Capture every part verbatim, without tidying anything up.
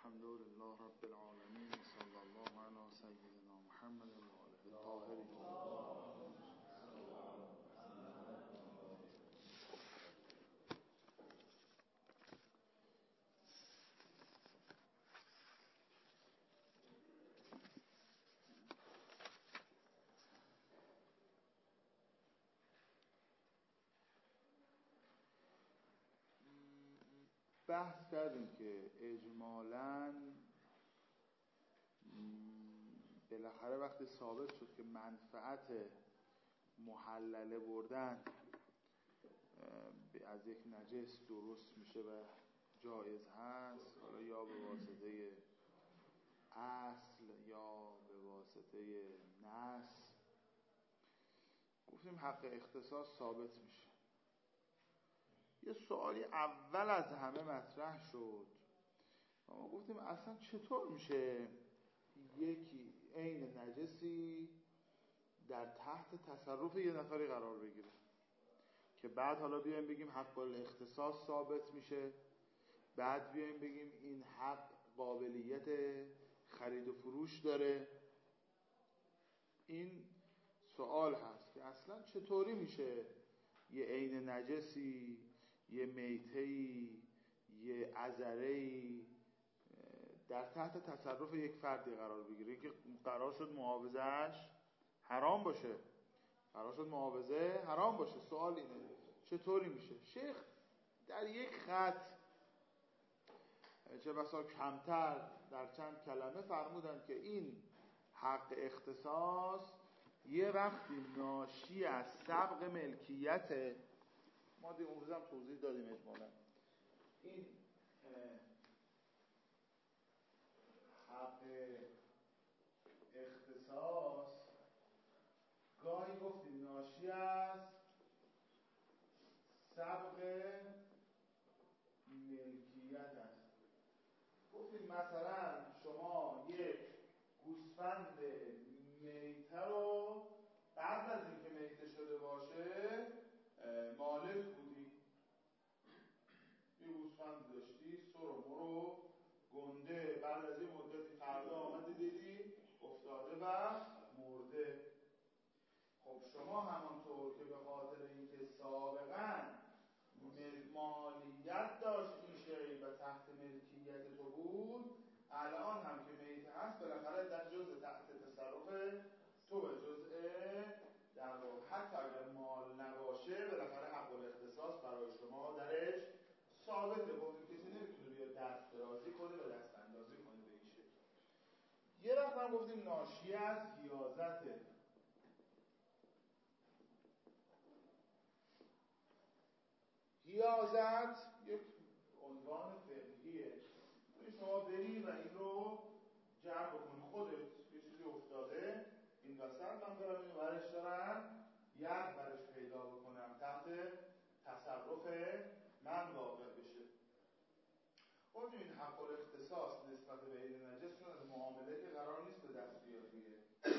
الحمد لله رب العالمين صلی الله علی سیدنا محمد و آله الطاهرین. بحث کردیم که اجمالاً بالاخره وقتی ثابت شد که منفعت محلله بردن از یک نجس درست میشه و جایز هست، حالا یا به واسطه اصل یا به واسطه نص، گفتیم حق اختصاص ثابت میشه. یه سوالی اول از همه مطرح شد، ما گفتیم اصلا چطور میشه یکی عین نجسی در تحت تصرف یه نفری قرار بگیره که بعد حالا بیایم بگیم حق الاختصاص ثابت میشه، بعد بیایم بگیم این حق قابلیت خرید و فروش داره. این سوال هست که اصلا چطوری میشه یه عین نجسی، یه میته‌ای، یه عذره‌ای در تحت تصرف یک فردی قرار بگیره که قرار شد معاوضه‌اش حرام باشه، قرار شد معاوضه حرام باشه. سوال اینه چطوری میشه؟ شیخ در یک خط چه بسا کمتر در چند کلمه فرمودن که این حق اختصاص یه وقتی ناشی از سبق ملکیت، ما دی اون روز هم توضیح دادیم اجمالا، این حق اختصاص گاهی گفتیم ناشی از سبق ملکیت است. گفتیم مثلا شما یک گوسفند میته رو قبل از اینکه میته شده باشه مالک بودی، یه گوسفند داشتی سر و مرو گنده، بعد از این مدتی فردا آمدی دیدی افتاده و مرده. خب شما همانطور که به خاطر اینکه سابقاً مالیت داشت این شی و تحت ملکیت تو بود، الان هم که میته هست بالاخره در جزء تحت تصرف تو به جزء در واقع حتی اگر مال نباشه بالاخره حق الاختصاص برای شما درش ثابته. گفتیم کسی نمیتونه بیاد دست درازی کنه و دست اندازی کنه به این شکل. یه وقت هم گفتیم ناشی از حیازته. حیازت یک عنوان فقهیه، شما برید و این رو جمع بکنی خودت، یه چیزی افتاده این وسط، من برم این ورش دارم یک برش پیدا بکنم تحت تصرف من واقع بشه. گفتیم این حق الاختصاص نسبت به این نجس چون از معامله که قرار نیست به دست بیادیه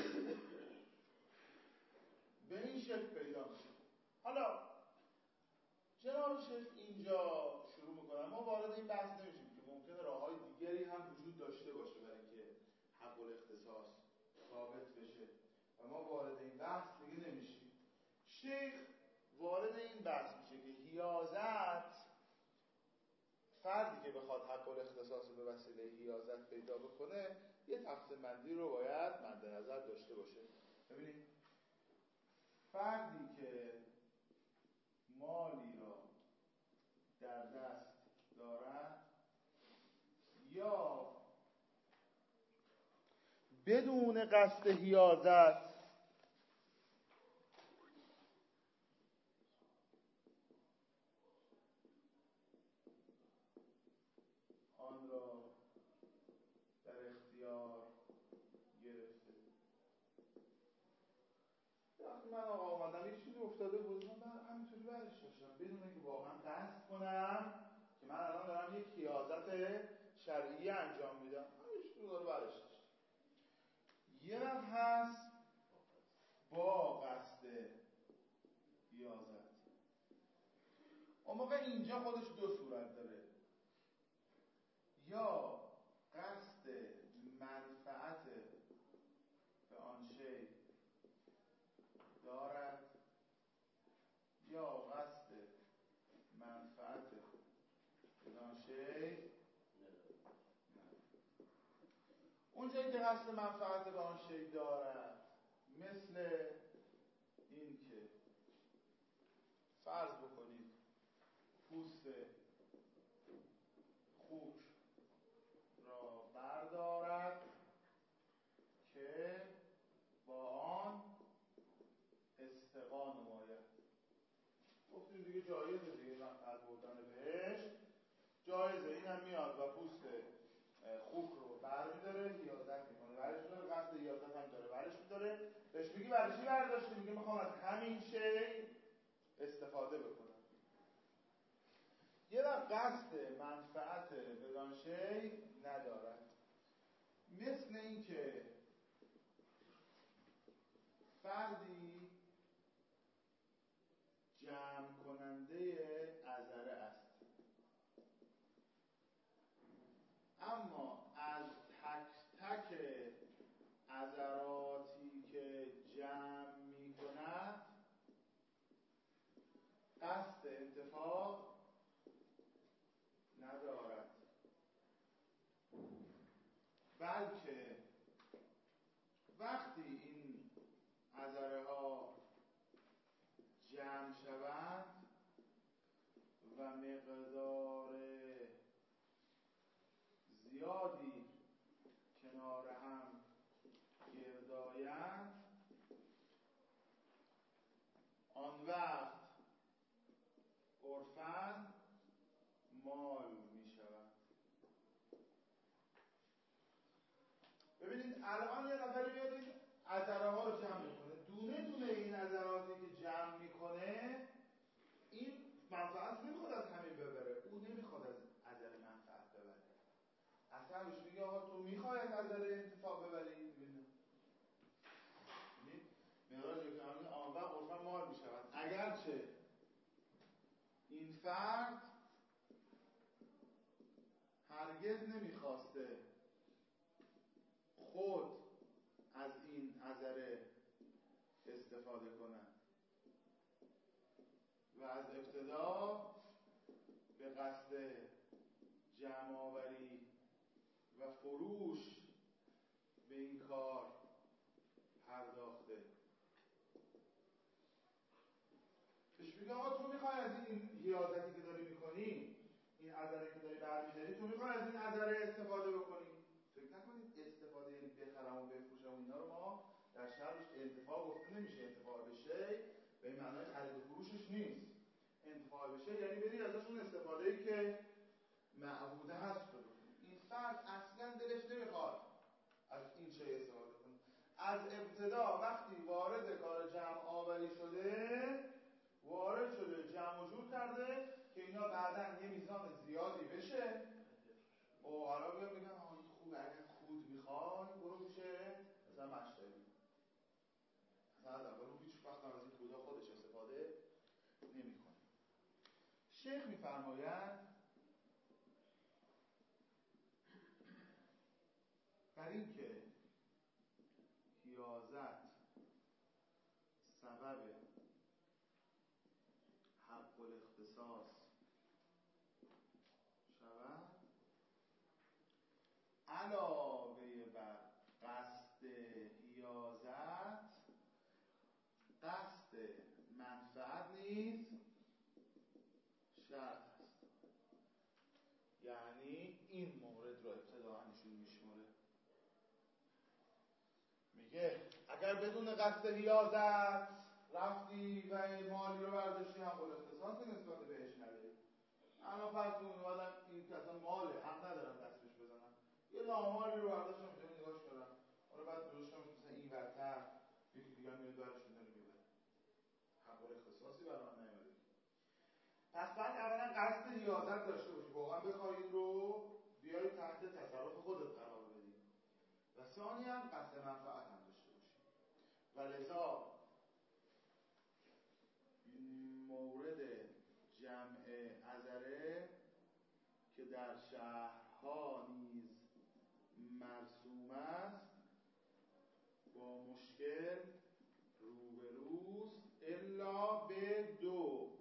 به این شکل پیدا میشه. حالا جناب شیخ اینجا شروع میکنم، ما وارد این بحث نمیشیم که ممکنه راههای دیگری هم وجود داشته باشه برای اینکه حق الاختصاص ثابت بشه و ما وارد این بحث دیگه نمیشیم. شیخ وارد این بحث میشه که حیازت، فردی که بخواد حق الاختصاص به وسیله حیازت پیدا بکنه یه تقسیم بندی رو باید مد نظر داشته باشه. ببینید فردی که مالی را در دست دارد یا بدون قصد حیازت آن را در اختیار گرفته. وقتی من آقا آمدم یک چیزی افتاده بود من همینطوری برش داشتم بدون اینکه واقعا قصد کنم که من الان دارم یک حیازت شرعی انجام میدم، همین چیزی رو برش داشتم. یه وقت هست با قصد حیازت، اون موقع اینجا خودش دو صورت داره، یا یا قصد منفعت بدان شی اونجایی که قصد منفعت به آن شی دارد، مثل این که فرض بکنید پوست خوک را بردارد که با آن استقا نماید. گفتیم دیگه جایزه دیگه، منفعت بردن بهش جایزه. این هم میاد و پوست خوک رو برمی‌داره، حیازت میکنه، برش می‌داره، قصد حیازت هم داره، برش می‌داره. بهش میگی برای چی برداشتی؟ میگه میخوام از همین شی استفاده بکنم. یه وقت قصد منفعت بدان شی ندارد، مثل این که فردی جمع کننده عذره است، اما از تک تک عذراتی که جمع می کند قصد انتفاع ندارد، بلکه وقتی این عذره ها جمع شوند و مقدار زیادی کنار هم گردآیند، آن وقت عرفاً مال می شوند. ببینید الان یه نفری میاد این عذره ها رو جمع میکنه، دونه دونه این عذراتی که جمع میکنه این منفعت نمیخواد از همین ببره، او نمیخواد از عذره منفعت ببره. اصلا بهش میگه آقا تو میخوای از عذره انتفاع ببری؟ ببینید مقدار که همین آن وقت عرفاً مال می شوند، اگرچه این فرد هرگز نمیخواسته خود از این عذره استفاده کنند و از ابتدا به قصد جمع آوری و فروش به این کار پرداخته. بهش میگه آقا تو میخوای از این حیازتی که داری میکنی، این عذره که داری برمیداری، تو میخوای از این عذره استفاده بکنی؟ فکر نکنید استفاده یعنی بخرم و بفروشم و اینا رو ما در شرعش انتفاع گفته نمیشه. انتفاع به شی به این معنای خرید و فروشش نیست. انتفاع به شی یعنی بدید ازشون استفاده‌ای که معبوده هست رو بکنید. این فرد اصلا دلش نمیخواد از این شی استفاده کنه. از ابتدا وقتی وارد کار جمع آوری شده، وارد شده، جمع و جور کرده که اینا بعداً یه میزان زیادی بشه و حالا بیا میگن آه این خوبه، اگر خود میخوای برو میشه مثلا مشتری. مثلا از اول اون هیچ وقت از این خدا خودش استفاده نمی کنه. شیخ میفرماید بر این که حیازت سبب حق الاختصاص شود، علاوه بر قصد حیازت قصد منفعت نیز شرط است. یعنی این مورد رو ابتداً ایشون میشماره، میگه اگر بدون قصد حیازت رفتی و مالی رو برداشتی، حق الاختصاص نسبت بهش نداری. اما فرض کنید آدم این که اصلا ماله، حق ندارم دستش بزنم، یه نامالی رو برداشتم اینجا نگاش کردم، اون رو بعد گذاشتم مثلا این ورتر یکی دیگه میاد برش میدونه میبره، حق الاختصاصی برای من نیومده. پس بعد اولا قصد حیازت داشته باشی، واقعا بخوای این رو بیای تحت تصرف خودت قرار بدی، و ثانی هم قصد منفعت هم داشته باشی. و لذا مورد جمع عذره که در شهرها نیز مرسوم است با مشکل روبروست الا به دو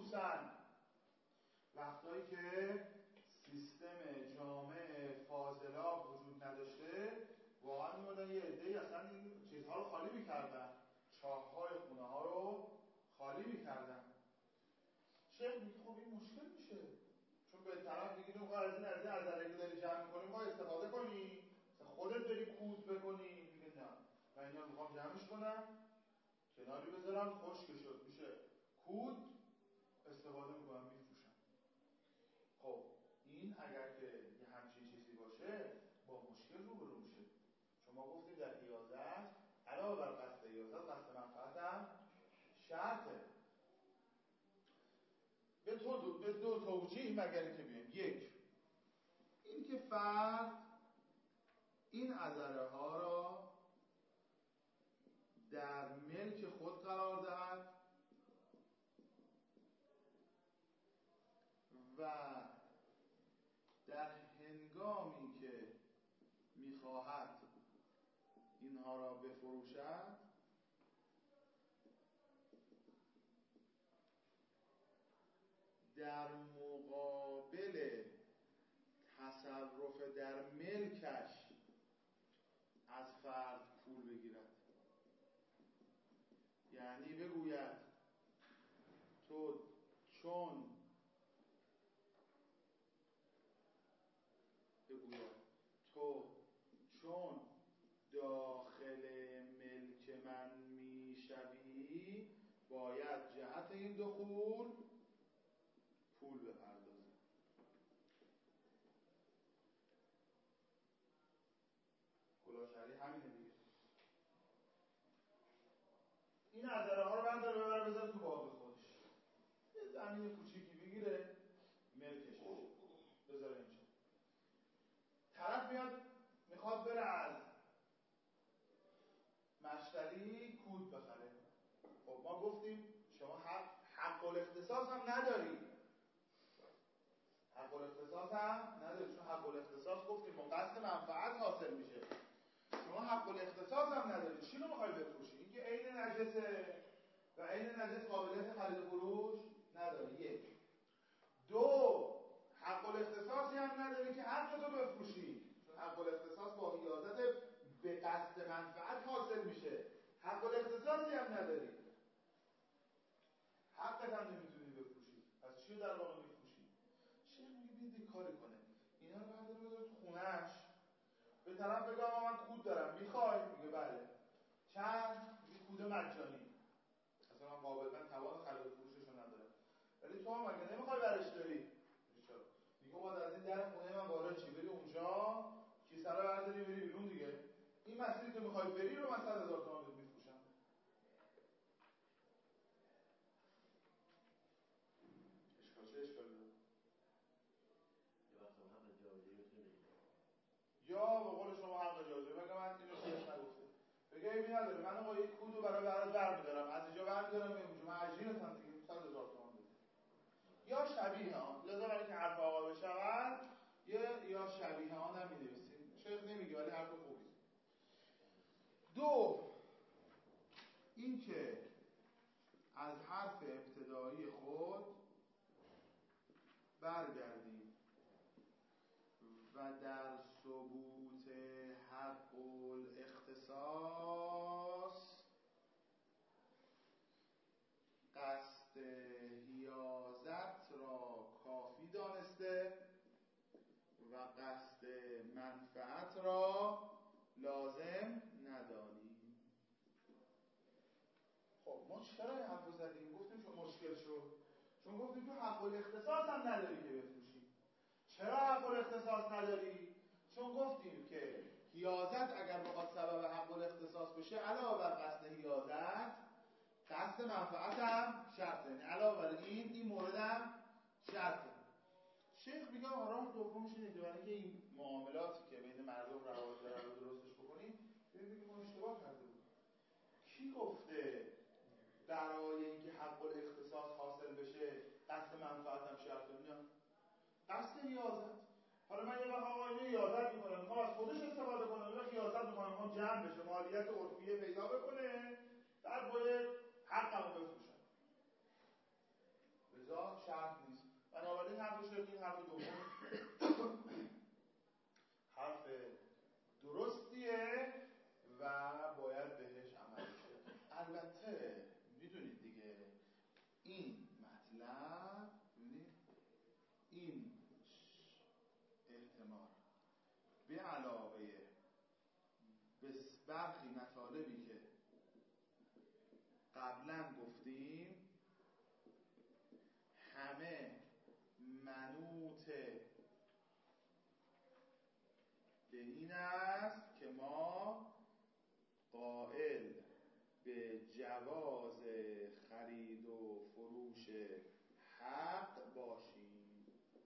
خصوصا وقتایی که سیستم جامع فاضلاب وجود نداشته، واقعا میموندن یه عده‌ای اصلا این چیزها رو خالی میکردن، چاه‌های خونه ها رو خالی میکردن. شیخ میگه خب این مشکل میشه، چون به طرف میگه تو از این از این عضله که داری جمع میکنی میخوای استفاده کنی، مثلا خودت بری کود بکنی. میگه نه، من اینا رو میخوام جمعش کنم کناری بذارم، خشک شد میشه کود، استفاده میکنم میفروشم. خب این اگر که یه همچین چیزی باشه با مشکل روبرو میشه، چون ما گفتیم در حیازت علاوه بر قصد حیازت قصد منفعت هم شرطه. به دو, به دو توجیه مگر که بیم. یک، این که فرد این عذره ها را در ملک خود قرار دهد و در هنگامی که میخواهد اینها را بفروشد در مقابل تصرف در ملکش از فرد پول بگیرد. یعنی بگوید تو چون بگوید تو چون داخل ملک من میشوی باید جهت این دخول پول بپردازی. کلاهشری همینه دیگه. این عذره ها رو برداره ببره بذاره تو باغ خودش، یه زمین کوچیکی بگیره ملکش بذاره اینجا. طرف میاد میخواد بره از مشتری کود بخره. خب ما گفتیم شما حق حق الاختصاص هم نداری، حق الاختصاص هم نداری، چون حق الاختصاص گفتیم با قصد منفعت حاصل میشه. شما حق الاختصاص هم نداری، چی رو میخوای بفروشی؟ این که عین نجسه و عین نجس قابلیت خرید و فروش نداری. یک. دو، حق الاختصاصی هم نداری که حق تو بفروشی، چون حق الاختصاص با حیازت به قصد منفعت حاصل میشه. حق الاختصاصی هم نداری، حقت هم نمیتونی بفروشی، پس چی رو در واقع میفروشی؟ شیخ میگه بیدی کاری کنه اینا رو برداره بذاره تو خونهش، به طرف بگه آقا من کود دارم میخوای؟ میگه بله. چند؟ میگه کود مجانی، اصلا من قابل من توان خرید و فروششو ندارم، ولی تو هم اگه نمیخوای برش داری میگه چرا؟ میگه باید از این در خونه من وارد چی بری اونجا کیسه رو برداری بری بیرون دیگه. این مسیری که میخوای بری رو من صد هزار تومان بهت میفروشم. اشکال چه اشکالی داره؟ یا به قول شما حق جاجه بگم من اینو شیخ نگفته، بگه ایمی نداره من آقا یک کودو برای برات برمیدارم، از اینجا برمیدارم به اونجا، من عجیرتم دیگه صد هزار تومان بده. یا شبیه آن، لذا برای که حرف آقا بشود یه یا شبیه آن هم می‌نویسیم. شیخ نمیگه ولی حرف خوبی. دو، این که از حرف ابتدایی خود برگردیم و در ثبوت حق الاختصاص قصد حیازت را کافی دانسته و قصد منفعت را لازم ندانیم. خب ما چرا این حرف رو زدیم؟ گفتیم چون مشکل شد، چون گفتیم تو حق الاختصاص هم نداری که بفروشی. چرا حق الاختصاص نداری؟ چون گفتیم که حیازت اگر بخواد سبب حق الاختصاص بشه علاوه بر قصد حیازت قصد منفعت هم شرطه، یعنی علاوه بر این این مورد هم شرطه. شیخ میگه راه دومش اینه که برای اینکه این معاملاتی که بین مردم رواج داره رو درستش بکنیم ببینید که ما اشتباه کرده بود. کی گفته برای اینکه حق الاختصاص حاصل بشه قصد منفعت هم شرطه؟ نه، قصد حیازت. حالا من یه وقت آقا اینو حیازت میکنم میخوام از خودش استفاده کنم، یا حیازت میکنم میخوام جمع بشه مالیت عرفیه پیدا بکنه، بعد باید حقمو بفروشم. اقتضا شرط نیست. بنابراین حرف شیخ این حرف دوم حرف درستیه و باید بهش عمل شه. البته میدونید دیگه این مطلب، ببینید این احتمال به علاوه برخی مطالبی که قبلا گفتیم همه منوط به این است که ما قائل به جواز خرید و فروش حق باشیم.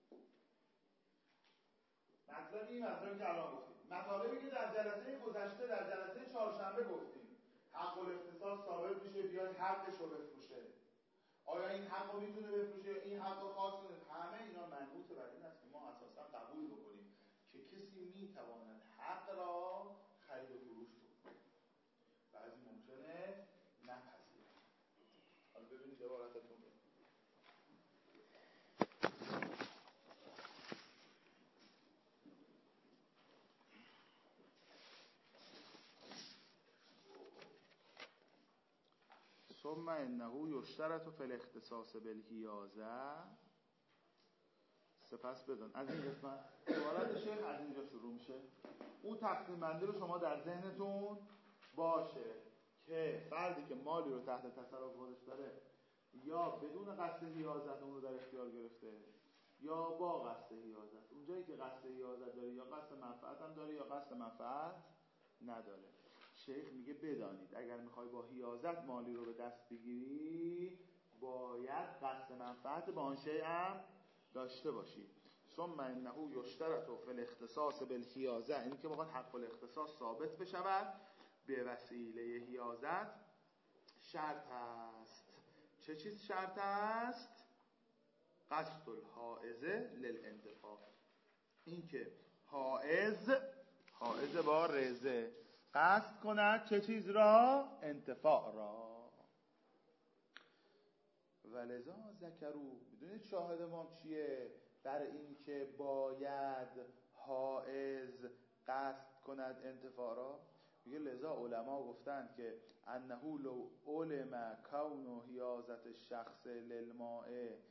مطلب این مطلبی که الان گفتیم، مطالبی که در جلسه گذشته در جلسه چهارشنبه گفتیم، حق الاختصاص ثابت میشه بیاد حقش رو بفروشه. آیا این حق رو میتونه بفروشه؟ این حق رو خاص کنه؟ همه اینا منوط بر این است که ما اساسا قبول بکنیم که کسی میتواند حق را خرید و فروش بکنه. بعضی ممکنه نپذیره. حالا ببینید عبارتتون رو. ثم انه یشترط فی الاختصاص بالحیازه. سپس بدون از این قسمت عبارت شیخ از اینجا شروع میشه. اون تقسیم بندی رو شما در ذهنتون باشه که فردی که مالی رو تحت تصرف خودش داره یا بدون قصد حیازت اون رو در اختیار گرفته یا با قصد حیازت. اونجایی که قصد حیازت داره یا قصد منفعت هم داره یا قصد منفعت نداره. شیخ میگه بدانید اگر میخوای با حیازت مالی رو به دست بگیری باید قصد منفعت با آن شیء هم داشته باشی. ثم انه یشترط فی الاختصاص بالحیازه، این که بخواد حق الاختصاص ثابت بشود به وسیله حیازت شرط است. چه چیز شرط است؟ قصد الحائزه للانتفاع، این که حائز حائز با رزه قصد کند چه چیز را؟ انتفاع را. ولذا ذکروا، بدونید شاهد ما چیه در این که باید حائز قصد کند انتفاع را؟ میگه لذا علما گفتند که انه لو علم کون حیازت الشخص للماء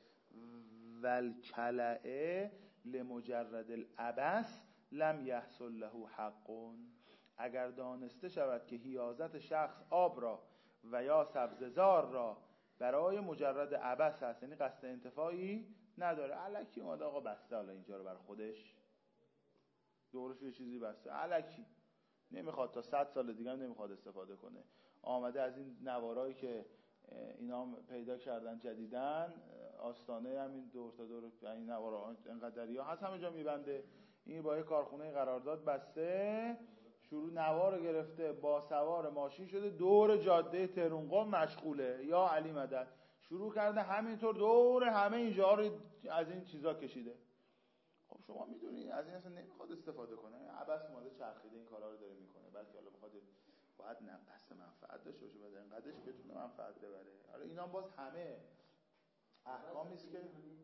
والکلأ لمجرد العبث لم یحصل له حق. اگر دانسته شود که حیازت شخص آب را و یا سبززار را برای مجرد عبث هست، یعنی قصد انتفاعی نداره، الکی اومده آقا بسته حالا اینجا رو بر خودش دورش یه چیزی بسته الکی نمیخواد تا صد سال دیگه هم نمیخواد استفاده کنه، آمده از این نوارایی که اینا پیدا کردن جدیدن آستانه همین دور تا دور این نوارا اینقدریا هست همه جا میبنده. این با یه کارخونه قرارداد بسته شروع نوار گرفته با سوار ماشین شده دور جاده تهرانقم مشغوله یا علی مدد شروع کرده همینطور دور همه اینجا رو از این چیزا کشیده. خب شما میدونید از این اصلا نمیخواد استفاده کنه، عبث اومده چرخیده این کارا رو داره میکنه، بلکه حالا بخواد باید قصد منفعت داشته باشه بعد اینقدرش بتونه منفعت ببره. حالا اینا باز همه احکامی است که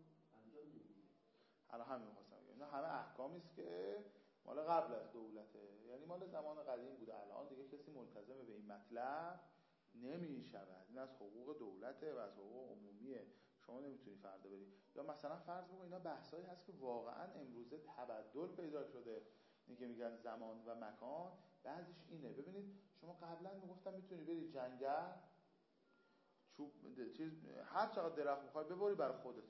حالا همین می‌خواستم بگم اینا همه احکامی است که مال قبل از دولته، یعنی مال زمان قدیم بوده. الان دیگه کسی ملتزم به این مطلب نمی شود. این از حقوق دولته و از حقوق عمومیه، شما نمیتونی فردا بری. یا مثلا فرض بکن اینا بحثایی هست که واقعا امروزه تبدل پیدا شده، این که میگن زمان و مکان بعضیش اینه. ببینید شما قبلا میگفتم میتونی بری جنگل چوب چیز هر چقدر درخت میخوای ببری برای خودت.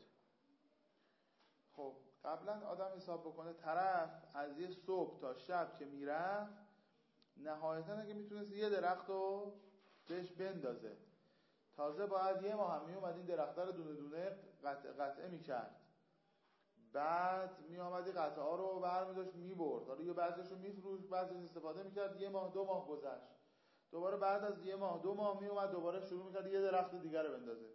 خب قبلا آدم حساب بکنه طرف از یه صبح تا شب که میرفت نهایتا اگه میتونست یه درخت رو بهش بندازه، تازه باید یه ماه هم میومد این درخت‌ها رو دونه دونه قطعه قطعه میکرد، بعد میامد این قطعه ها رو برمی‌داشت میبرد، حالا یه بعضیش رو میفروش بعضیش استفاده میکرد. یه ماه دو ماه گذشت، دوباره بعد از یه ماه دو ماه میومد دوباره شروع میکرد یه درخت دیگر رو بندازه.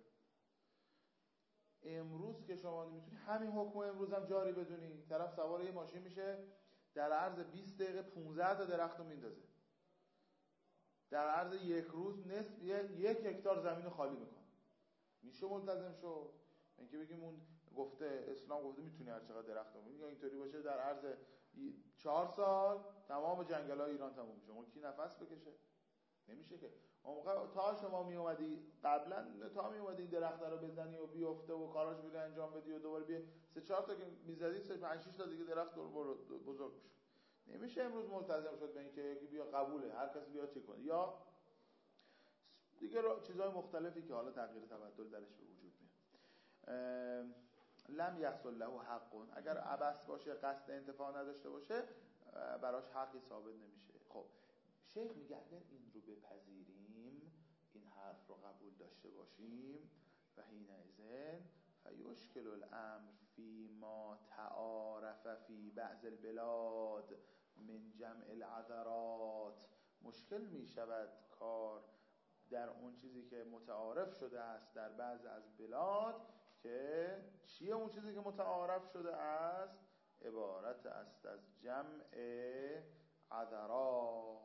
امروز که شما میتونی همین حکم امروز هم جاری بدونی، طرف سوار یه ماشین میشه در عرض بیست دقیقه پانزده تا درخت رو میندازه، در عرض یک روز نصف یک هکتار زمین خالی میکنه. میشه ملتزم شد. اینکه بگیم اون گفته اسلام گفته میتونی هر چقدر درخت بکنی، یا اینطوری باشه در عرض چهار سال تمام جنگل‌های ایران تموم میشه، اون کی نفس بکشه؟ نمیشه که. اون موقع تا شما می اومدی قبلا تا می اومدی این درخت رو بزنی و بیفته و کاراش بده انجام بدی و دوباره بیا سه چهار تا که میزدی سه پنج شش تا دیگه درخت دور بزرگ میشه. نمیشه امروز ملتزم شد به اینکه یکی بیا قبوله هر کسی بیا چه کنه، یا دیگه چیزهای مختلفی که حالا تغییر تبدل درش به وجود میاد. لم یحصل له حق، اگر عبث باشه قصد انتفاع نداشته باشه براش حقی ثابت نمیشه. خب شیخ میگه اگر این رو بپذیریم، این حرف رو قبول داشته باشیم، و حینئذ فیشکل الامر فی ما تعارف فی بعض البلاد من جمع العذرات، مشکل میشود کار در اون چیزی که متعارف شده است در بعض از بلاد، که چیه اون چیزی که متعارف شده است؟ عبارت است از جمع عذرات.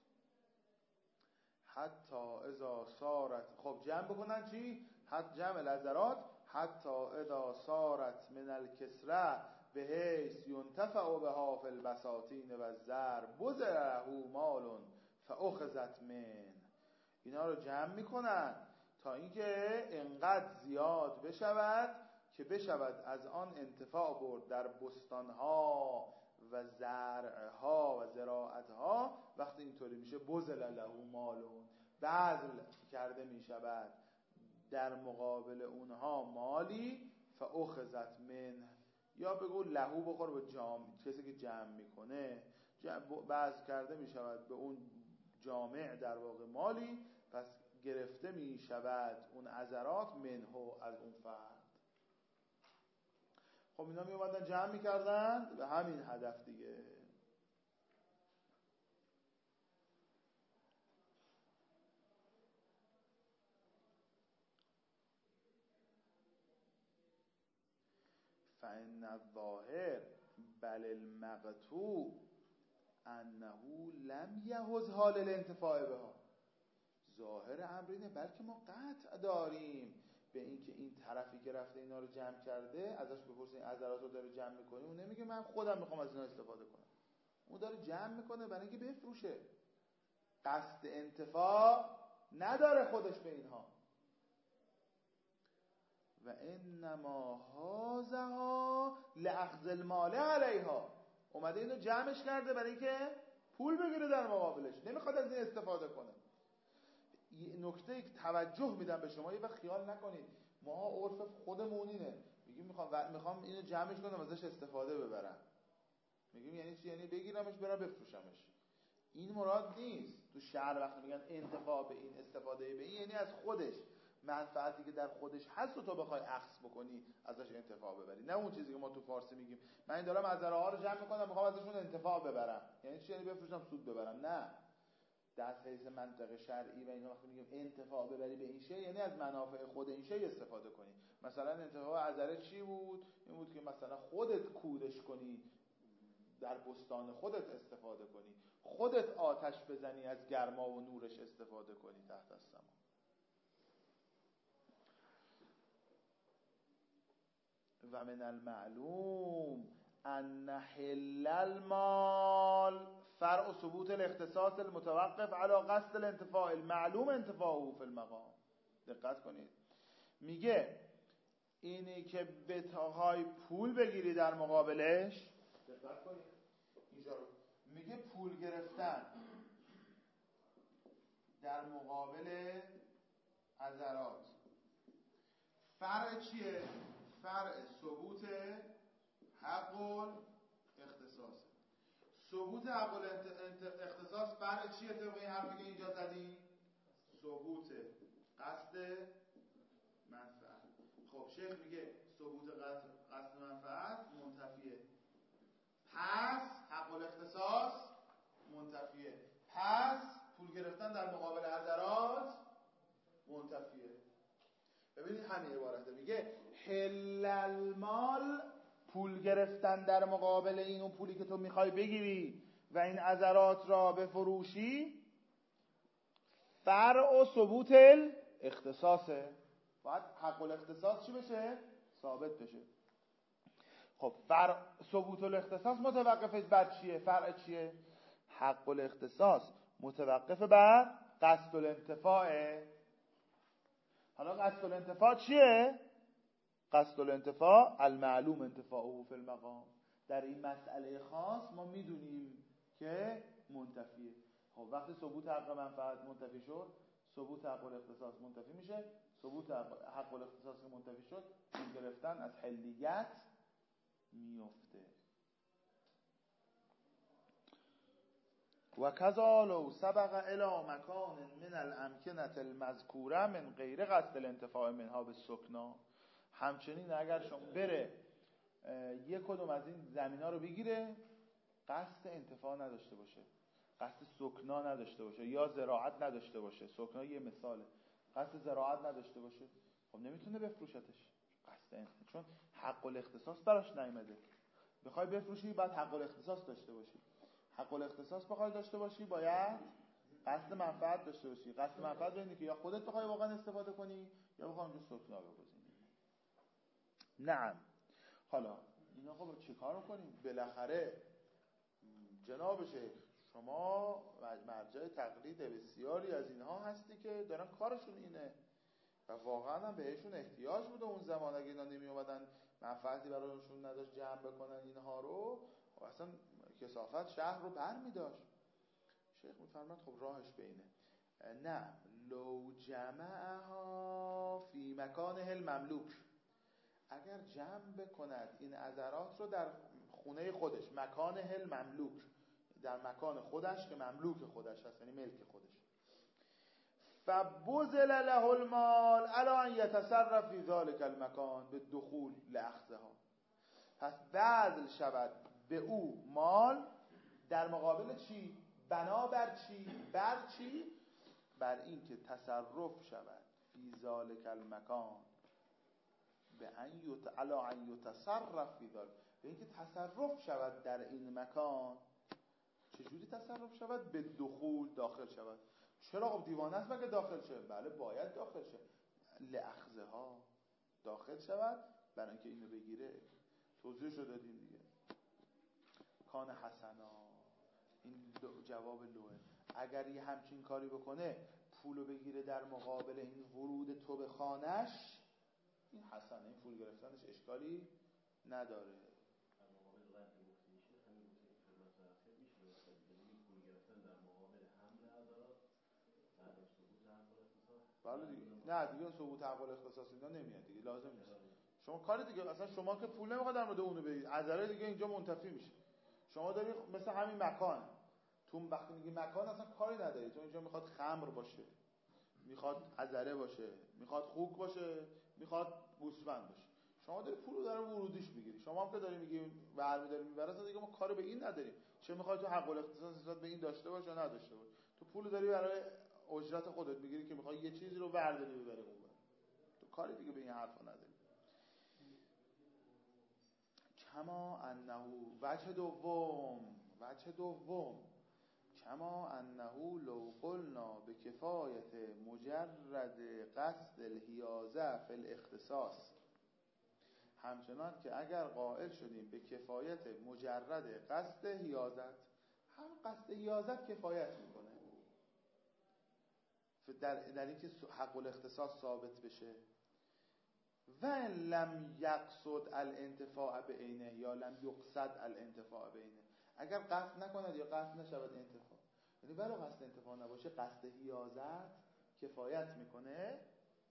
حتی اذا صارت، خب جمع بکنن چی؟ حتی جمع العذرات، حتی اذا صارت من الکسره به حیث ینتفع بها فی البساطین و الزر بذر له مال فاخذت من. اینا رو جمع میکنن تا اینکه انقدر زیاد بشود که بشود از آن انتفاع برد در بستانها و زرعها و زراعتها. وقتی اینطوری میشه بذل له مالون، بذل کرده میشود در مقابل اونها مالی، فاخذت من، یا بگو لهو بخور به جامع، کسی که جمع میکنه بذل کرده میشود به اون جامع در واقع مالی، پس گرفته میشود اون عذرات منهو از اون فرد. خب اینا می اومدن جمع میکردن به همین هدف دیگه. فإن الظاهر بل المقطوع انه لم یحز حال الانتفاع بها. ظاهر امر اینه بلکه ما قطع داریم به اینکه این طرفی که رفته اینا رو جمع کرده ازش بپرسین این عذرات رو داره جمع میکنه، اون نمیگه من خودم میخوام از اینا استفاده کنم، اون داره جمع میکنه برای اینکه بفروشه، قصد انتفاع نداره خودش به اینها. و انما هازها لاخذ المال علیها، اومده اینو جمعش کرده برای اینکه پول بگیره در مقابلش، نمیخواد از این استفاده کنه. یه نکته توجه میدم به شما، یه وقت خیال نکنید ما عرف خودمون اینه میگیم میخوام میخوام اینو جمعش کنم ازش استفاده ببرم، میگیم یعنی چی؟ یعنی بگیرمش برام بفروشمش. این مراد نیست. تو شعر وقتی میگن انتفاع به این استفاده به این، یعنی از خودش منفعتی که در خودش هست و تو بخوای اخذ بکنی ازش انتفاع ببری، نه اون چیزی که ما تو فارسی میگیم من این دارم عذره ها رو جمع میکنم میخوام ازشون انتفاع ببرم، یعنی چی؟ یعنی بفروشم سود ببرم. نه، در حیث منطق شرعی و اینا وقتی میگیم انتفاع ببری به این شی، یعنی از منافع خود این شی استفاده کنی. مثلا انتفاع عذره چی بود؟ این بود که مثلا خودت کودش کنی، در بستان خودت استفاده کنی، خودت آتش بزنی از گرما و نورش استفاده کنی تحت السما. و من المعلوم ان حل المال فرع ثبوت الاختصاص المتوقف على قصد الانتفاع المعلوم انتفاعه فی المقام. دقت کنید، میگه اینی که بتاهای پول بگیری در مقابلش، دقت کنید اینجا رو میگه پول گرفتن در مقابل عذرات فرع چیه؟ فرع ثبوت حق الاختصاص. ثبوت حق الاختصاص فرع چیه طبق این حرفی که اینجا زدیم؟ ثبوت قصد منفعت. خب شیخ میگه ثبوت قصد منفعت منتفیه، پس حق الاختصاص منتفیه، پس پول گرفتن در مقابل عذرات منتفیه. ببینید همین عبارته، میگه حل المال، پول گرفتن در مقابل این اون پولی که تو میخوای بگیری و این عذرات را بفروشی، فرع و ثبوت الاختصاصه. باید حق الاختصاص چی بشه؟ ثابت بشه. خب فرع ثبوت الاختصاص متوقف بر چیه؟ فرع چیه؟ حق الاختصاص متوقف بر قصد الانتفاعه. حالا قصد الانتفاع چیه؟ قصد الانتفاع المعلوم انتفاعه فی المقام. در این مسئله خاص ما میدونیم که منتفیه. خب وقتی ثبوت حق منفعت منتفی شد، ثبوت حق الاختصاص منتفی میشه. ثبوت حق الاختصاص که منتفی شد، پول گرفتن از حلیت میفته. و کذا لو سبق الی مکان من الامکنه المذکوره من غیر قصد الانتفاع منها بالسکنا. همچنین اگر شما بره یک کدوم از این زمینا رو بگیره، قصد انتفاع نداشته باشه، قصد سکنا نداشته باشه یا زراعت نداشته باشه، سکنا یه مثاله، قصد زراعت نداشته باشه، خب نمیتونه بفروشتش. قصد انتفاع، چون حق الاختصاص براش نیامده. بخوای بفروشی باید حق الاختصاص داشته باشی. حق الاختصاص بخوای داشته باشی باید قصد منفعت داشته باشی. قصد منفعت اینه که یا خودت بخوای واقعا استفاده کنی یا بخوای اونجا سکنا بگذاری. نعم. حالا اینا خب چه کار کنیم؟ بالاخره جناب شیخ شما مرجع تقلید بسیاری از اینها هستی که دارن کارشون اینه و واقعا هم بهشون احتیاج بوده اون زمان. اگه اینا نمی اومدن منفعتی براشون نداشت جمع بکنن اینها رو، و اصلا کثافت شهر رو بر می داشت. شیخ میفرماد خب راهش بینه. نه لو جمعها فی مکانه المملوک، اگر جمع بکند این عذرات رو در خونه خودش، مکانه المملوک، در مکان خودش که مملوک خودش هست، یعنی ملک خودش. فبذل له المال علی ان یتصرف فی ذلک المکان بالدخول لاخذها. پس بذل شود به او مال در مقابل چی؟ بنابر چی؟ بر چی؟ بر این که تصرف شود فی ذلک المکان به ان یت علی ان یتصرف فی ذلک، به این که تصرف شود در این مکان. چجوری تصرف شود؟ به دخول، داخل شود. چرا؟ خب دیوانه است مگه داخل شه؟ بله باید داخل شه. لاخذها، داخل شود برای اینکه اینو بگیره. توضیحش رو دادیم دیگه. کان حسنا، این جواب لوه. اگر یه همچین کاری بکنه پولو بگیره در مقابل این ورود تو به خانش، این حسنه، این پول گرفتنش اشکالی نداره. بله دیگه. نه دیگه ثبوت حق الاختصاص اینا نمیاد دیگه، لازم نیست. شما کار دیگه، اصلا شما که پول نمیخواد در مورد اونو بگیرید، عذره دیگه اینجا منتفی میشه. شما داری مثل همین مکان، تو وقتی میگی مکان اصلا کاری نداری، تو اینجا میخواد خمر باشه، میخواد عذره باشه، میخواد خوک باشه، میخواد گوسفند باشه، شما داری پولو در ورودیش میگیری. شما هم که داری میگی برمی‌داری میبره، اصلا دیگه ما کار به این نداریم. چه میخوای تو حق الاختصاص نسبت به این داشته باشه یا نداشته باشه. تو پولو داری برای اجرت خودت میگیری که میخوای یه چیزی رو برداری ببری اون بر. تو کاری دیگه به این حرفا نداری. کما انه وجه دوم، وجه دوم کما انه لو قلنا به کفایت مجرد قصد الحیازه فی الاختصاص، همچنان که اگر قائل شدیم به کفایت مجرد قصد حیازت، هم قصد حیازت کفایت میکنه در, در اینکه حق الاختصاص ثابت بشه. و لم یقصد الانتفاع بعینه یا لم یقصد الانتفاع بعینه، اگر قصد نکند یا قصد نشود انتفاع، یعنی ولو قصد انتفاع نباشه قصد حیازت کفایت میکنه،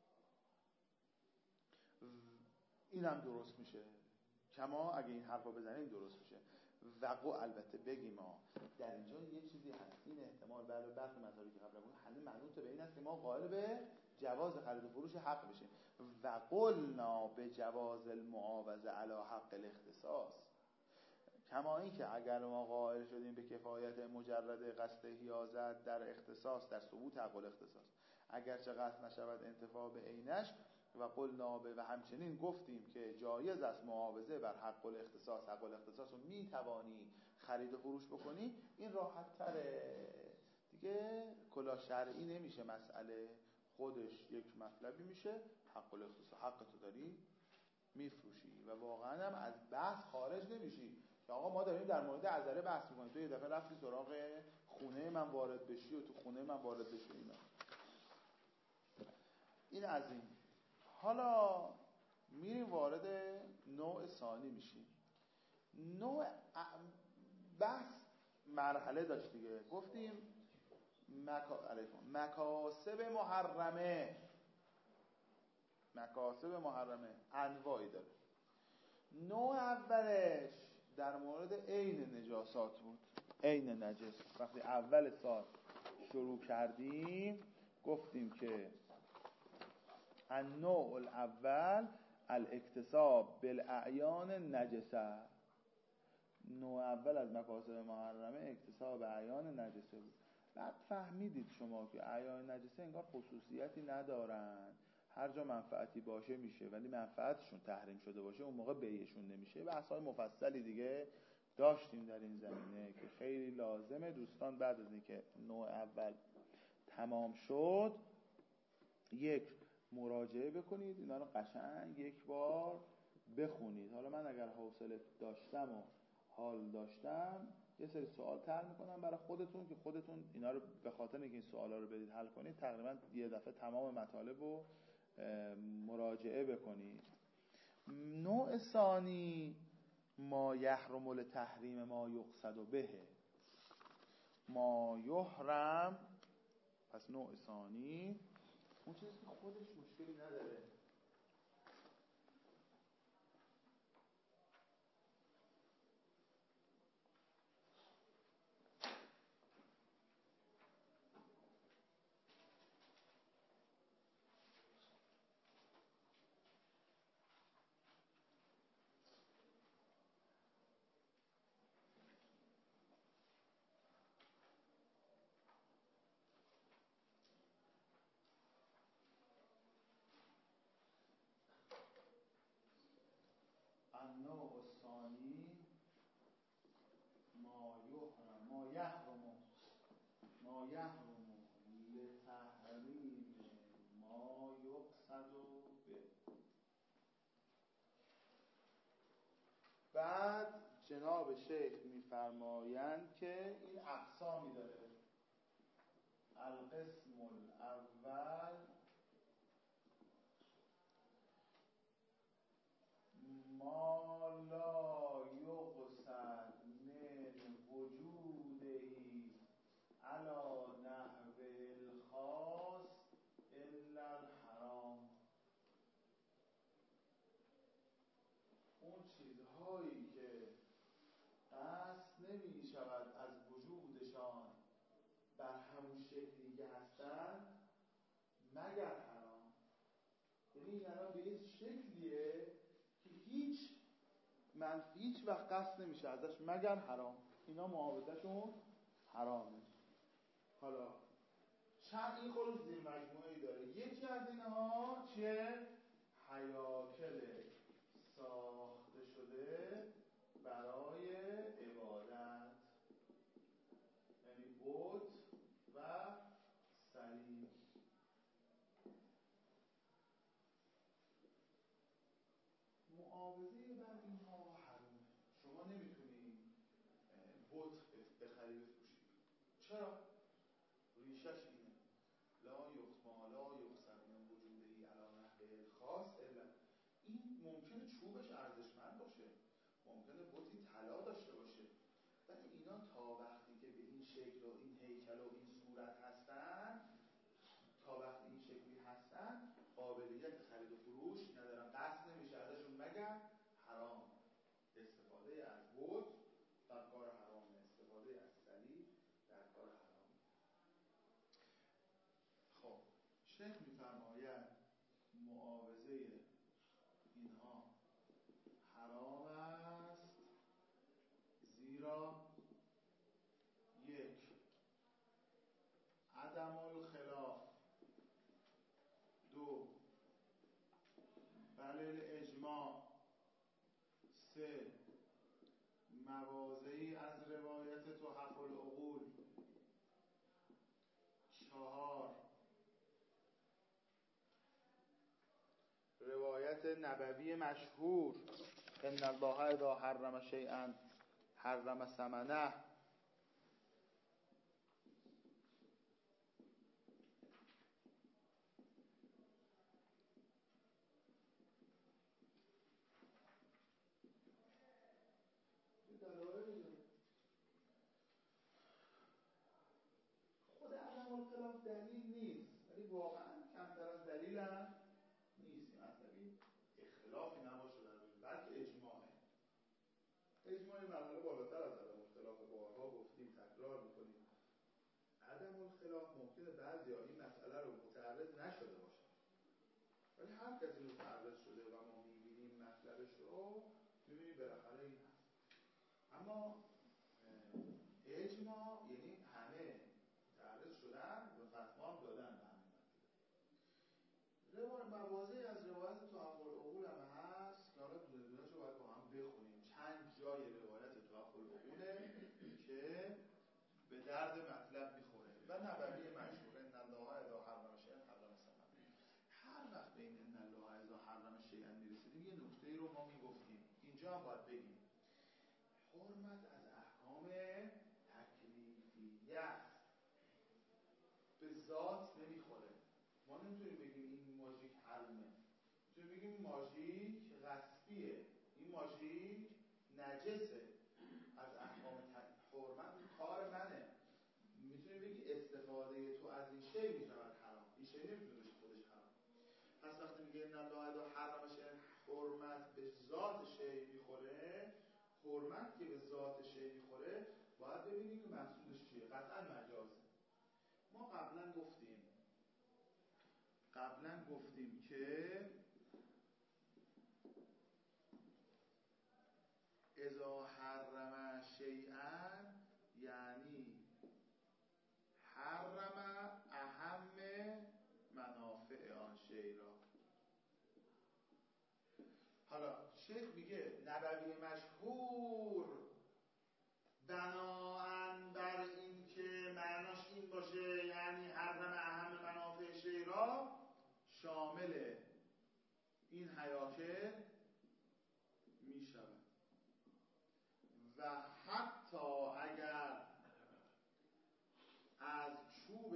اینم درست میشه. کما اگه این حرفا بزنیم درست میشه. وقو البته بگیم ما در اینجا یه چیزی هست، این احتمال برای برخی مطالبی که قبلا بود همین منوط به این است که ما قائل به جواز خرید و فروش حق بشیم. و قلنا به جواز المعاوضه علی حق الاختصاص، کما این که اگر ما قائل شدیم به کفایت مجرد قصد حیازت در اختصاص، در ثبوت حق الاختصاص، اگرچه قصد نشود انتفاع به عینش، و قلنا به و همچنین گفتیم که جایز است معاوضه بر حق الاختصاص، حق الاختصاص رو میتوانی خرید و فروش بکنی، این راحت تره دیگه. کلا شرعی نمیشه مسئله، خودش یک مطلبی میشه. حق الاختصاص، حق تو داری میفروشی و واقعا هم از بحث خارج نمیشی که آقا ما داریم در مورد عذره بحث میکنیم، تو یه دفعه رفتی سراغ خونه من وارد بشی و تو خونه من وارد بشی. اینا این از این. حالا میریم وارد نوع ثانی میشیم. نوع بحث مرحله داشت دیگه، گفتیم مکا... مکاسب محرمه. مکاسب محرمه انواعی داره. نوع اولش در مورد عین نجاسات بود، عین نجس. وقتی اول سال شروع کردیم گفتیم که النوع الاول الاکتساب بالاعیان نجسه. نوع اول از مکاسب محرمه اکتساب اعیان نجسه بود. بعد فهمیدید شما که اعیان نجسه انگار خصوصیتی ندارن، هر جا منفعتی باشه میشه، ولی منفعتشون تحریم شده باشه اون موقع بیعشون نمیشه. بحث‌های مفصلی دیگه داشتیم در این زمینه که خیلی لازمه دوستان بعد از اینکه نوع اول تمام شد یک مراجعه بکنید، اینا رو قشنگ یک بار بخونید. حالا من اگر حوصله داشتم و حال داشتم یه سری سوال طرح میکنم برای خودتون که خودتون اینا رو به خاطر اینکه این سوالا رو بدید حل کنید تقریبا یه دفعه تمام مطالب رو مراجعه بکنید. نوع ثانی ما یحرم لتحریم ما یقصد به، ما یحرم. پس نوع ثانی اون چیزی که خودش مشکلی نداره، النوع الثانی ما یحرم ما یحرم ما یحرم لتحریم ما یقصد به. بعد جناب شیخ میفرمایند که این اقسامی داره. القسم الاول ما لا یقصد من وجودهی علی نحو الخاص الا الحرام. اون چیزهایی که قصد نمی شود از وجودشان بر همون شکلی که هستن مگر حرام. یعنی این الان به یه شکلیه که هیچ من هیچ وقت قصد نمیشه ازش مگر حرام. اینا معاوضه‌شون حرامه. حالا چند این خود زیر مجموعه‌ای داره. یکی از اینها چیه؟ هیاکل ساخته شده برای عبادت، یعنی بت و صلیب. معاوضه بر اینها حرامه. شما نمیتونی بت بخری بفروشی. چرا؟ ریشش اینه لا یخما لا یخصد من وجودهی علی نحو خاص الا. این ممکنه چوبش ارزشمند باشه، ممکنه بتی طلا داشته باشه، ولی اینا تا وقتی که به این شکل و این هیکل و این صورت هستن، تا وقتی این شکلی هستن قابلیت خرید و فروش ندارن. قصد نمیشه ازشون مگر حرام. استفاده از بت در کار حرامه، استفاده از صلیب در کار حرامه. خب شیخ میفرماید معاوضه اینها حرام است، زیرا یک عدم الخلاف، دو بل الاجماع، سه مواضعی از روایت تحف العقول، چهار روایت نبوی مشهور ان الله اذا حرم شیئا حرم ثمنه. خود عدم الخلاف دلیل نیست، ولی واقعا کمتر از دلیل هم نیست. مثلا اختلافی نباشه در وجود، بلکه اجماعه. اجماعی مرحله بالاتر از عدم الخلاف. بارها گفتیم، تکرار میکنیم. عدم الخلاف ممکنه بعضی ها این مسئله رو متعرض نشده باشه، ولی هر کسی متعرض شده و ما میبینیم مطلبش رو میبینیم بالاخره این هست. اما اجماع یعنی همه متعرض شدن و فتوا هم دادن به همین مطلب. مواضعی از روایت تحفل العقول هم هست که حالا دونه دونه رو باید با هم بخونیم. چند جای روایت تحفل العقوله که به درد مطلب میخوره و نبوی مشهور ان الله اذا حرم شیئا حرم ثمنه. هر وقت بین ان الله اذا حرم شیئا میرسیدیم یه نکته رو ما میگفتیم، اینجا هم باید بگیم. حرمت از احکام تکلیفی است، به ذات نمیخوره. ما نمیتونیم بگیم این ماژیک حرمه، میتونیم بگیم ماژیک غصبیه، این ماژیک نجسه. از احکام حرمت کار منه. میتونیم بگی استفاده تو از این شی میشود حرام، این شی نمیتونه بشه خودش حرام. پس وقتی میگه ان الله اذا حرم شیئا، حرمت به ذات شی میخوره. حرمت که به ذات شی میخوره باید ببینیم که مقصودش چیه. قطعا مجازه. ما قبلا گفتیم قبلا گفتیم که اذا حرم شیئا یعنی حرم اهم منافع آن شی را. حالا شیخ میگه نبوی مشهور بناهن بر این که معناش این باشه یعنی حرم اهم منافع شی را، شامل این حیاکل میشود و حتی اگر از چوب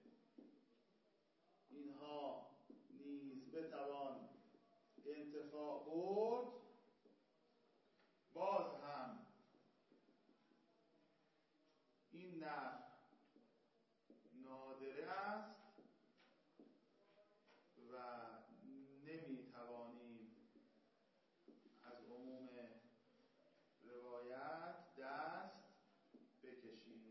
اینها نیز بتوان انتفاع برد، باز هم این نفع نادره است و نمیتوانیم از عموم روایت دست بکشیم.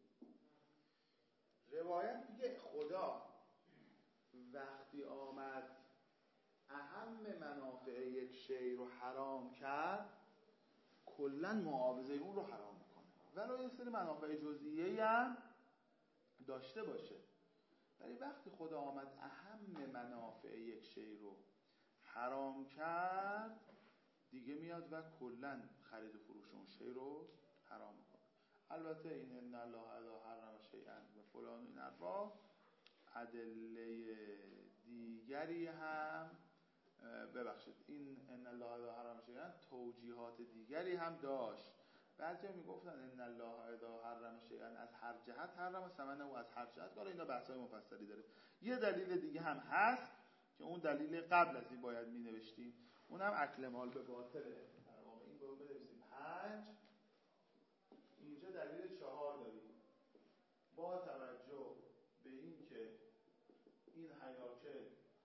روایت میگه خدا وقتی آمد اهم منافع یک شی رو حرام کرد، کلا معاوضه اون رو حرام میکنه، ولو یه سری منافع جزئیه‌ای هم داشته باشه. ولی وقتی خدا آمد اهم منافع یک شی رو حرام کرد، دیگه میاد و کلا خرید و فروش اون شی رو حرام میکنه. البته این ان الله اذا حرم شیئا و فلان این حرفا ادله دیگری هم ببخشید این ان الله اذا حرم شیئا توجیهات دیگری هم داشت. بعضیا میگفتن ان الله اذا حرم شیئا از هر جهت حرم ثمنه و از هر جهت. حالا اینا بحث‌های مفصلی داره. یه دلیل دیگه هم هست که اون دلیل قبل از این باید مینوشتیم، اونم اکل مال به باطله. در واقع این رو بنویسیم پنج، اینجا دلیل چهار داریم. با توجه به این که این حیاکل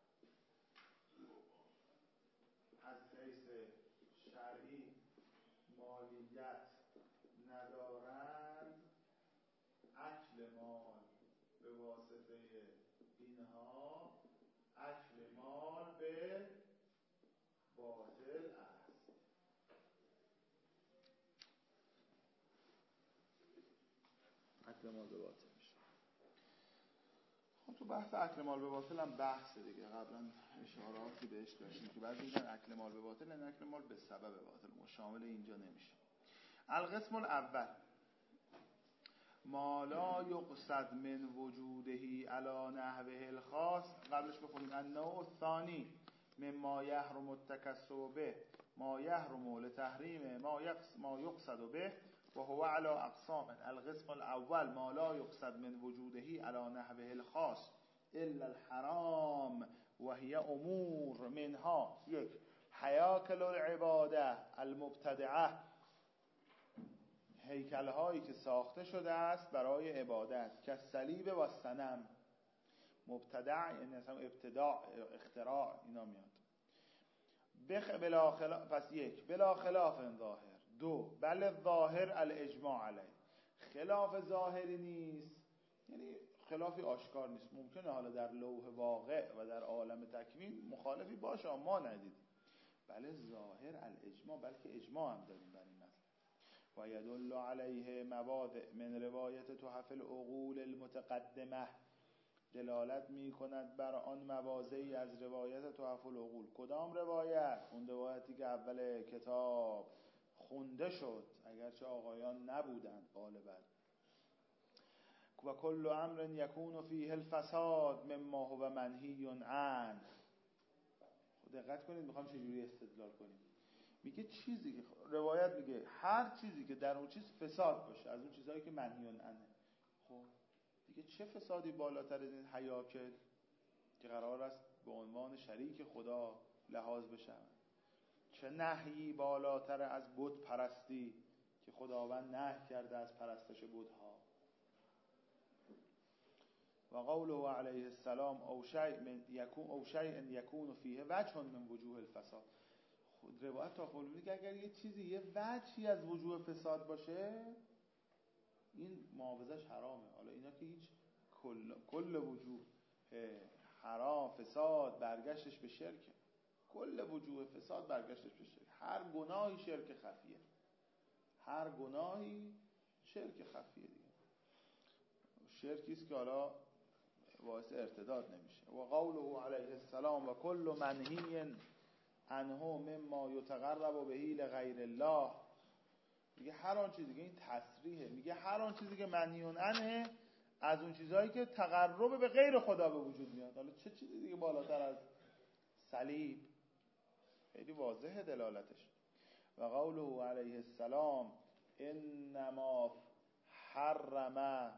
از حیث شرعی مالیت ندارند، اکل مال به واسطه اینها اکل مال به باطل است. اکل مال به باطل میشه. خب تو بحث اکل مال به باطل هم بحث دیگه، قبلا اشاراتی بهش داشتیم که بعضی میگن اکل مال به باطل نه اکل مال به سبب باطل، ما شامل اینجا نمیشه. القسم الاول ما لا یقصد من وجودهی علی نحوه الخاص. قبلش بخونیم النوع الثانی مما یحرم التکسب به ما یحرم لتحریم ما یقص ما یقصد به و هو علی اقسام. القسم الاول ما لا یقصد من وجوده علی نحوه الخاص الا الحرام و هی امور منها یک هیاکل العباده المبتدعه، هیکل هایی که ساخته شده است برای عبادت، که صلیب و صنم. مبتدع یعنی مثلا ابتداع، اختراع، اینا میاد. بخ بلا خلاف، پس یک بلا خلاف ظاهر. دو بل ظاهر الاجماع علیه، خلاف ظاهری نیست، یعنی خلافی آشکار نیست. ممکنه حالا در لوح واقع و در عالم تکوین مخالفی باشه ما ندید، بله ظاهر الاجماع، بلکه اجماع هم داریم بر این مسئله. و یدل علیه مواضع من روایت تحف العقول المتقدمه، دلالت می کند بر آن مواضعی از روایت تحف العقول. کدام روایت؟ اون روایتی که اول کتاب خونده شد، اگرچه آقایان نبودند غالبا. و کل امر یکون فیه الفساد مما هو منهی عنه. دقت کنید میخوام چجوری استدلال کنیم. میگه چیزی که روایت میگه هر چیزی که در اون چیز فساد باشه، از اون چیزهایی که منهی عنه. خب دیگه چه فسادی بالاتر از این هیاکل که قرار است به عنوان شریک خدا لحاظ بشن؟ چه نهی بالاتر از بت پرستی که خداوند نهی کرده از پرستش بت‌ها؟ و قوله علیه السلام او شیء من یکون او شیء یکون فیه وجه من وجوه الفساد. خود روایت تا قولونی که اگر یه چیزی یه وجهی از وجوه فساد باشه این معاوضش حرامه. حالا اینا که هیچ کل, کل وجوه حرام فساد برگشتش به شرکه، کل وجوه فساد برگشتش به شرک. هر گناهی شرک خفیه، هر گناهی شرک خفیه دیگه، شرکی است که حالا باعث ارتداد نمیشه. و قوله علیه السلام و کل منهی عنه مما یتقرب به لغیر الله. میگه هر آن چیزی که این تصریحه، میگه هر آن چیزی که منهی عنه از اون چیزهایی که تقرب به غیر خدا به وجود میاد. حالا چه چیزی دیگه بالاتر از صلیب؟ خیلی واضحه دلالتش. و قوله علیه السلام انما حرم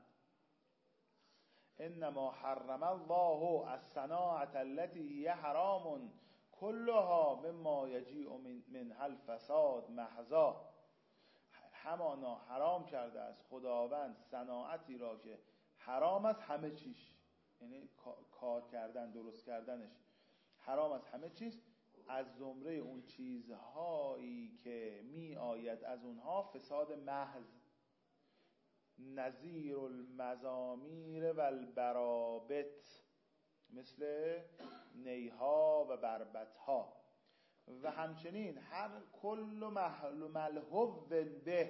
انما حرم الله الصناعة التي هي حرام كلها مما یجیء من الفساد محضا. همانا حرام کرده است خداوند صناعتی را که حرام است همه چیش، یعنی کار کردن درست کردنش حرام است همه چیز، از زمره اون چیزهایی که می آید از اونها فساد محض، نظیر المزامیر و البرابط، مثل نیها و بربطها. و همچنین هر کل محل ملهو به،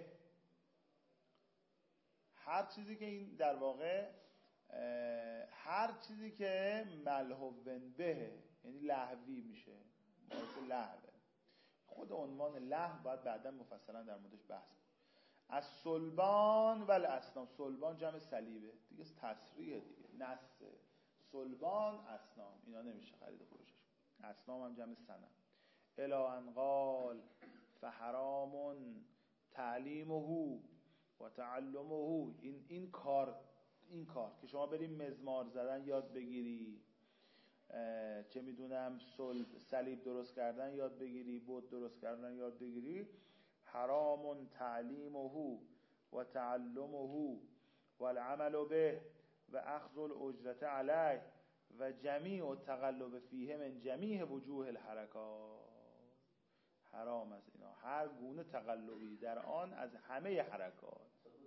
هر چیزی که این در واقع هر چیزی که ملهو به یعنی لهوی میشه، باعث لهوه. خود عنوان لهو باید بعدا مفصلا در موردش بحث کنیم. از صلبان و الاسنام، صلبان جمع صلیبه دیگه، تصریح دیگه، نص صلبان اسنام، اینا نمیشه خرید فروشش. اسنام هم جمع صنم. الا ان قال فحرام تعلیمه و تعلمه. این این کار این کار که شما بریم مزمار زدن یاد بگیری، چه میدونم صلیب درست کردن یاد بگیری، بت درست کردن یاد بگیری، حرام تعلیمه و تعلمه و العمل به و اخذ الاجرة علیه و جمیع التقلب فیه من جمیع وجوه الحرکات. حرام از اینا هر گونه تقلبی در آن از همه حرکات.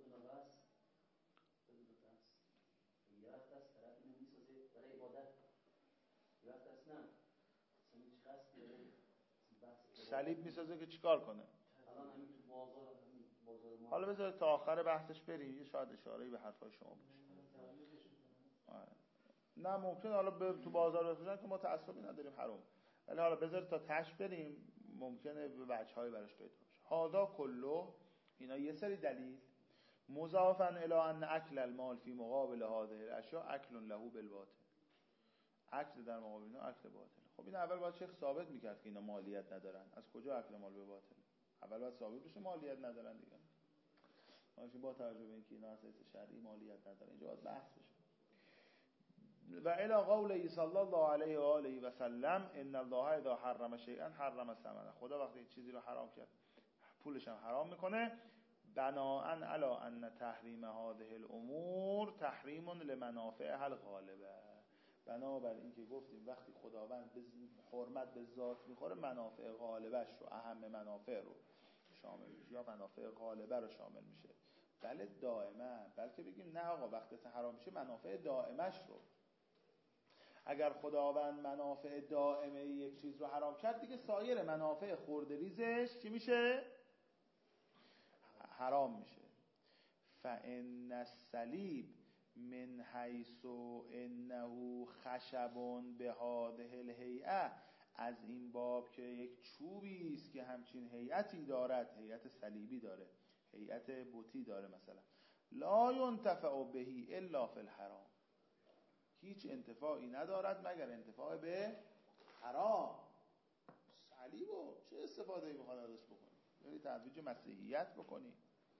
صلیب میسازه که چیکار کنه؟ حالا بذارید تا آخر بحثش بریم، یه شاید اشاره‌ای به حرفای شما باشه. نه ممکنه حالا به تو بازار بفروشن که ما تعصبی نداریم حرام، ولی حالا بذارید تا تش بریم، ممکنه به وجه‌هایی براش پیدا بشه. هذا کله، اینا یه سری دلیل مضافا الی ان اکل المال فی مقابل هذه الاشیاء اکل له بالباطل. اکل در مقابل اینا اکل باطل. خب این اول باید شیخ ثابت میکرد که اینا مالیت ندارن. از کجا اکل مال به باطل؟ اول باید ثابت بشه مالیت ندارن دیگه. ماشین با توجه به اینکه اینا اساس شرعی مالیت ندارن اینجا باید بحث بشه. و الی قوله صلی الله علیه و آله و سلم ان الله اذا حرم شیئا حرم ثمنه. خدا وقتی چیزی رو حرام کرد پولش هم حرام میکنه. بناء علی ان تحریم هذه الامور تحریم لمنافعها الغالبه. بنابر اینکه گفتیم وقتی خداوند به حرمت به ذات میخوره منافع غالبش رو، اهم منافع رو شامل میشه یا منافع غالبه رو شامل میشه. بله دائما، بلکه بگیم نه آقا وقتی حرام میشه منافع دائمش رو. اگر خداوند منافع دائمه یک چیز رو حرام کرد دیگه سایر منافع خردریزش چی میشه؟ حرام میشه. فإن الصلیب من حیث انه خشب بهذه الهیئه، از این باب که یک چوبی است که همچین هیئتی دارد، هیئت صلیبی داره، هیئت بتی داره مثلا، لا ینتفع به الا فی الحرام، هیچ انتفاعی ندارد مگر انتفاع به حرام. صلیبو چه استفاده میخواد ازش بکنی؟ یعنی ترویج مسیحیت بکنی.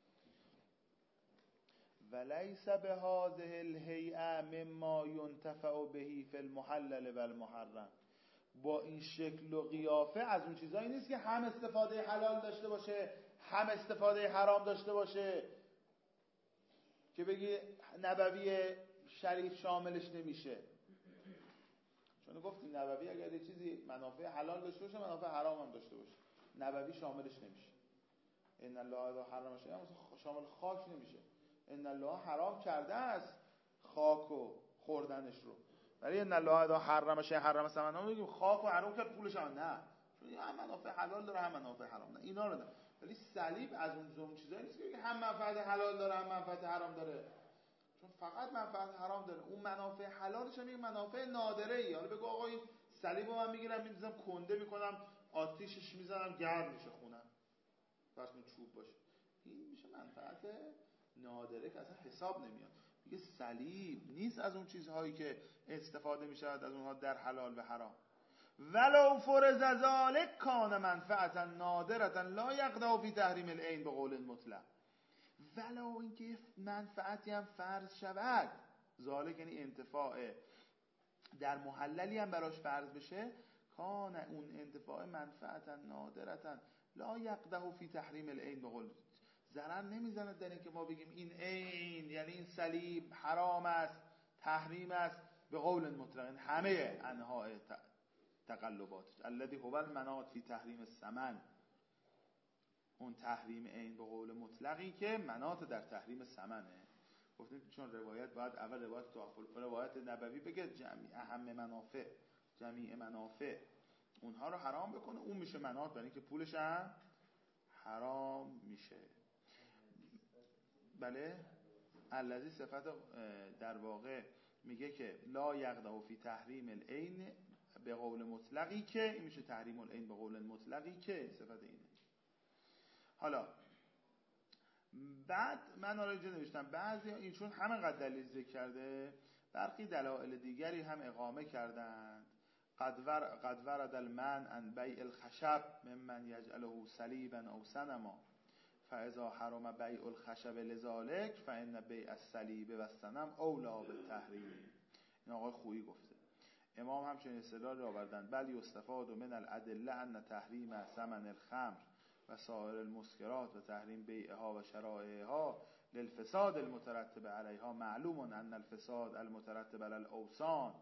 ولیس بهذه الهیئه مما ينتفع به فی المحلل و المحرم. با این شکل و قیافه از اون چیزایی نیست که هم استفاده حلال داشته باشه هم استفاده حرام داشته باشه که بگی نبوی شریف شاملش نمیشه. چون گفتیم نبوی اگر یه چیزی منافع حلال داشته باشه منافع حرام هم داشته باشه، نبوی شاملش نمیشه. ان الله اذا حرم شیئا شامل خاک نمیشه. ان الله حرام کرده است خاک و خوردنش رو، ولی ان الله اذا حرم شیئا حرم ثمنه میگیم خاک و حرام کرد پولش هم نه، چون هم منافع حلال داره هم منافع حرام، نه اینا رو نه. ولی صلیب از اون زوم چیزایی نیست که هم منفعت حلال داره هم منفعت حرام داره، چون فقط منفعت حرام داره. اون منافع حلالش هم یک منافع نادره ای. حالا بگو آقا این صلیبو من میگیرم میذارم کنده میکنم آتیشش میزنم گرم میشه خونم، پس اون چوب باشه، این میشه منفعت نادره که اصلا حساب نمیاد. میگه صلیب نیست از اون چیزهایی که استفاده میشه از اونها در حلال و حرام. ولو فرض ذلک کان منفعتا نادرتا لا یقدح فی تحریم العین به قول مطلق. ولو اینکه منفعتی هم فرض شود، ذالک یعنی انتفاع در محللی هم براش فرض بشه، کان اون انتفاع منفعتا نادرتا لا یقدح فی تحریم العین به قول، ضرر نمیزنه در این که ما بگیم این عین یعنی این صلیب حرام است تحریم است به قول مطلق. همه انواع تقلبات الذی هو المناط فی تحریم الثمن، اون تحریم عین به قول مطلقی که مناط در تحریم ثمنه. گفتیم چون روایت باید اول روایت توافل روایت نبوی بگه جمعی اهم منافع جمیع منافع اونها رو حرام بکنه، اون میشه مناط برای اینکه پولش هم حرام میشه. بله الذی صفت در واقع میگه که لا یقدح فی تحریم العین به قول مطلقی که این میشه تحریم العین به قول مطلقی که صفت اینه. حالا بعد من آره اینجا نوشتم بعضی این چون همینقدر دلیل ذکر کرده برخی دلایل دیگری هم اقامه کردند. قد ور قد ورد المنع عن بیع الخشب ممن یجعله صلیبا او صنما فاذا حرم بیع الخشب لذلك فان بیع الصلیب و الصنم اولی بالتحریم. این آقای خویی گفته. امام همچنین استدلال را آوردند بل یستفاد من الادله ان تحریم ثمن الخمر و سایر المسکرات و تحریم بیعها و شرائعها للفساد المترتب علیها معلوم ان الفساد المترتب علی الاوثان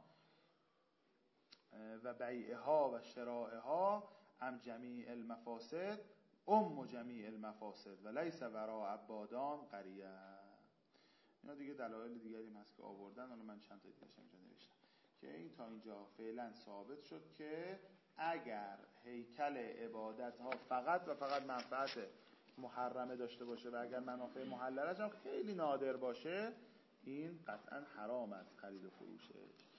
و بیعها و شرائعها ام جمیع المفاسد ام جمیع المفاسد و لیس وراء عبادان قریه. اینا دیگه دلایل دیگری هم هست که آوردن، حالا من چند تا دیگه اینجا نوشتم که این تا اینجا فعلا ثابت شد که اگر هیکل عبادت ها فقط و فقط منفعت محرمه داشته باشه و اگر منافع محللش هم خیلی نادر باشه این قطعا حرام است خرید و فروشه.